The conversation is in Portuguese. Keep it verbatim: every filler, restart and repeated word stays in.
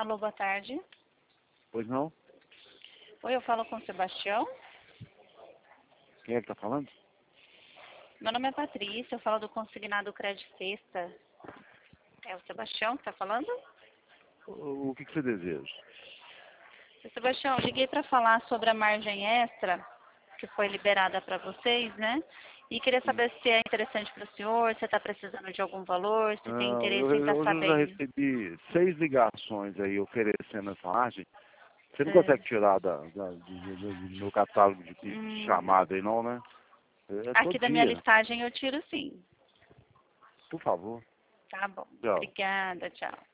Alô, boa tarde. Pois não? Oi, eu falo com o Sebastião. Quem é que tá falando? Meu nome é Patrícia, eu falo do Consignado Crédito Sexta. É o Sebastião que está falando? O, o que, que você deseja? Seu Sebastião, eu liguei para falar sobre a margem extra que foi liberada para vocês, né? E queria Hum. saber se é interessante para o senhor, se está precisando de algum valor, se tem Não, eu, interesse em estar eu já sabendo. recebi seis ligações aí oferecendo essa margem. Você não É. consegue tirar da, da, do, do- do meu catálogo de, de Hum, chamada aí não, né? É todo aqui da minha dia. listagem eu tiro sim. Por favor. Tá bom. Tchau. Obrigada, tchau.